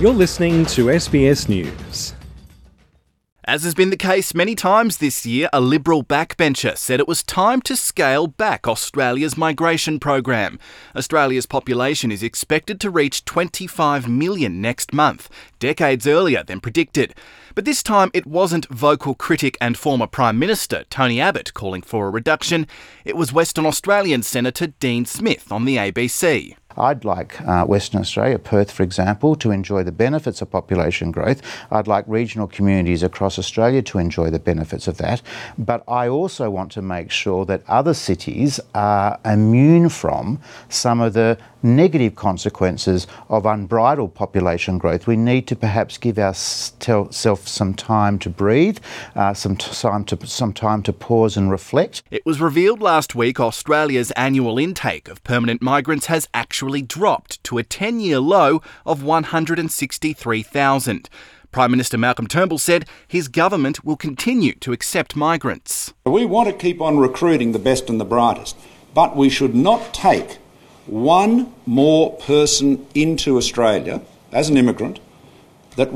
You're listening to SBS News. As has been the case many times this year, a Liberal backbencher said it was time to scale back Australia's migration program. Australia's population is expected to reach 25 million next month, decades earlier than predicted. But this time it wasn't vocal critic and former Prime Minister Tony Abbott calling for a reduction. It was Western Australian Senator Dean Smith on the ABC. I'd like Western Australia, Perth for example, to enjoy the benefits of population growth. I'd like regional communities across Australia to enjoy the benefits of that. But I also want to make sure that other cities are immune from some of the negative consequences of unbridled population growth. We need to perhaps give ourselves some time to breathe, some time to pause and reflect. It was revealed last week Australia's annual intake of permanent migrants has actually dropped to a 10-year low of 163,000. Prime Minister Malcolm Turnbull said his government will continue to accept migrants. We want to keep on recruiting the best and the brightest, but we should not take one more person into Australia as an immigrant other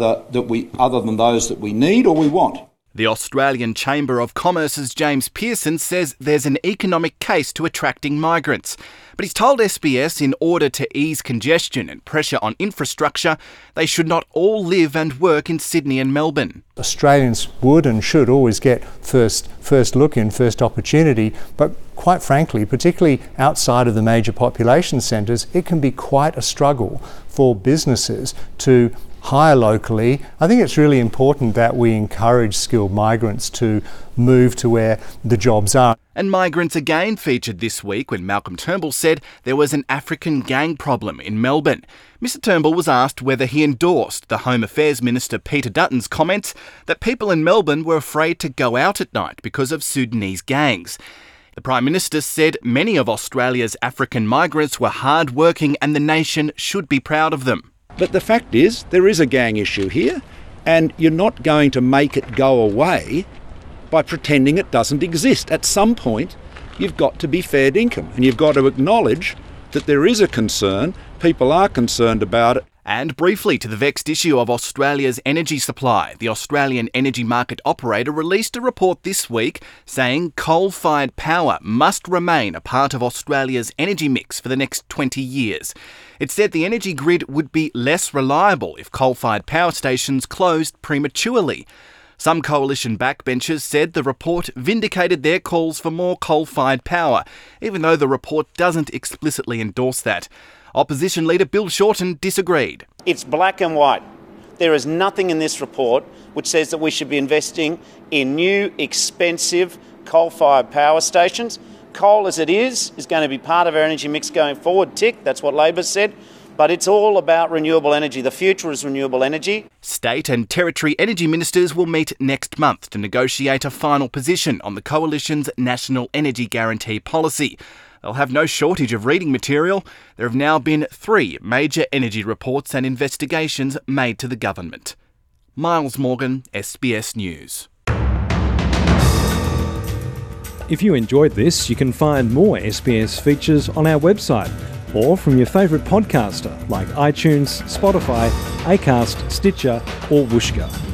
than those that we need or we want. The Australian Chamber of Commerce's James Pearson says there's an economic case to attracting migrants. But he's told SBS in order to ease congestion and pressure on infrastructure, they should not all live and work in Sydney and Melbourne. Australians would and should always get first look in, first opportunity, but quite frankly, particularly outside of the major population centres, it can be quite a struggle for businesses to hire locally. I think it's really important that we encourage skilled migrants to move to where the jobs are. And migrants again featured this week when Malcolm Turnbull said there was an African gang problem in Melbourne. Mr Turnbull was asked whether he endorsed the Home Affairs Minister Peter Dutton's comments that people in Melbourne were afraid to go out at night because of Sudanese gangs. The Prime Minister said many of Australia's African migrants were hard-working and the nation should be proud of them. But the fact is, there is a gang issue here, and you're not going to make it go away by pretending it doesn't exist. At some point, you've got to be fair dinkum, and you've got to acknowledge that there is a concern, people are concerned about it. And briefly to the vexed issue of Australia's energy supply, the Australian Energy Market Operator released a report this week saying coal-fired power must remain a part of Australia's energy mix for the next 20 years. It said the energy grid would be less reliable if coal-fired power stations closed prematurely. Some coalition backbenchers said the report vindicated their calls for more coal-fired power, even though the report doesn't explicitly endorse that. Opposition leader Bill Shorten disagreed. It's black and white. There is nothing in this report which says that we should be investing in new, expensive coal-fired power stations. Coal as it is going to be part of our energy mix going forward. Tick, that's what Labor said. But it's all about renewable energy. The future is renewable energy. State and territory energy ministers will meet next month to negotiate a final position on the Coalition's National Energy Guarantee policy. They'll have no shortage of reading material. There have now been 3 major energy reports and investigations made to the government. Miles Morgan, SBS News. If you enjoyed this, you can find more SBS features on our website or from your favourite podcaster like iTunes, Spotify, Acast, Stitcher or Whooshkaa.